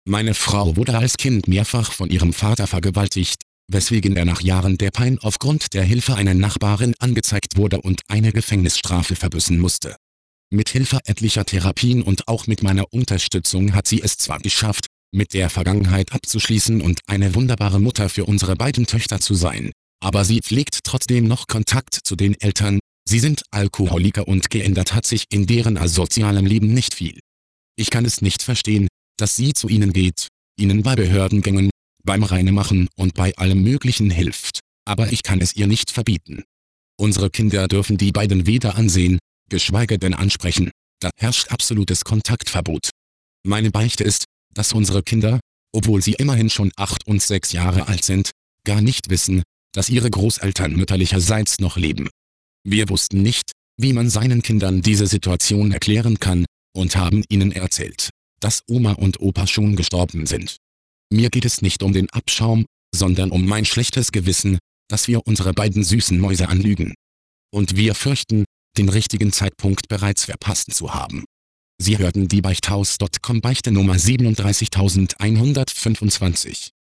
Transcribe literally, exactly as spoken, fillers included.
Meine Frau wurde als Kind mehrfach von ihrem Vater vergewaltigt, weswegen er nach Jahren der Pein aufgrund der Hilfe einer Nachbarin angezeigt wurde und eine Gefängnisstrafe verbüßen musste. Mit Hilfe etlicher Therapien und auch mit meiner Unterstützung hat sie es zwar geschafft, mit der Vergangenheit abzuschließen und eine wunderbare Mutter für unsere beiden Töchter zu sein, aber sie pflegt trotzdem noch Kontakt zu den Eltern. Sie sind Alkoholiker und geändert hat sich in deren asozialem Leben nicht viel. Ich kann es nicht verstehen, dass sie zu ihnen geht, ihnen bei Behördengängen, beim Reinemachen und bei allem Möglichen hilft, aber ich kann es ihr nicht verbieten. Unsere Kinder dürfen die beiden weder ansehen, geschweige denn ansprechen, da herrscht absolutes Kontaktverbot. Meine Beichte ist, dass unsere Kinder, obwohl sie immerhin schon acht und sechs Jahre alt sind, gar nicht wissen, dass ihre Großeltern mütterlicherseits noch leben. Wir wussten nicht, wie man seinen Kindern diese Situation erklären kann, und haben ihnen erzählt, dass Oma und Opa schon gestorben sind. Mir geht es nicht um den Abschaum, sondern um mein schlechtes Gewissen, dass wir unsere beiden süßen Mäuse anlügen. Und wir fürchten, den richtigen Zeitpunkt bereits verpasst zu haben. Sie hörten die Beichthaus Punkt com Beichte Nummer siebenunddreißigtausendeinhundertfünfundzwanzig.